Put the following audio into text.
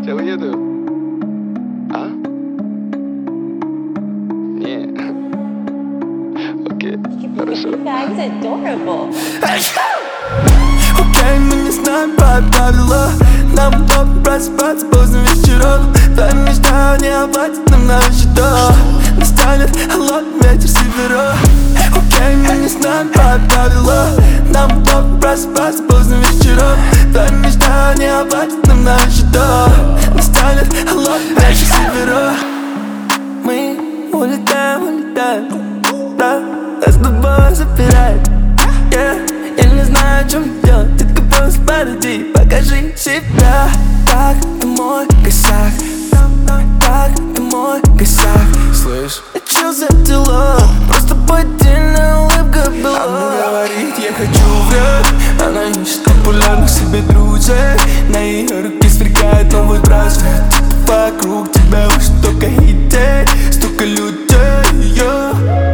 Сейчас уеду. А? Не. Окей, хорошо. You guys are adorable. Окей, мы не знаем правила. Нам удобно просыпаться поздно вечером. Твои мечтания оплатят нам на счетах. Настанет холодный ветер с севера. Окей, мы не знаем правила. Нам удобно просыпаться поздно вечером. Твои мечтания оплатят нам на счетах. Настанет холодный ветер с севера. Мы улетаем, да, нас с тобой запирает. Я не знаю, о чем делать, ты просто подойди, покажи себя. Так, ты мой косяк, так, ты мой косяк. Слышь, а чё за дела? Просто поддельная улыбка была. Она говорит, я хочу вред. Она ищет популярных себе друзей. На ее руке сверкает новый браслет. Вокруг тебя уж столько идей, столько людей,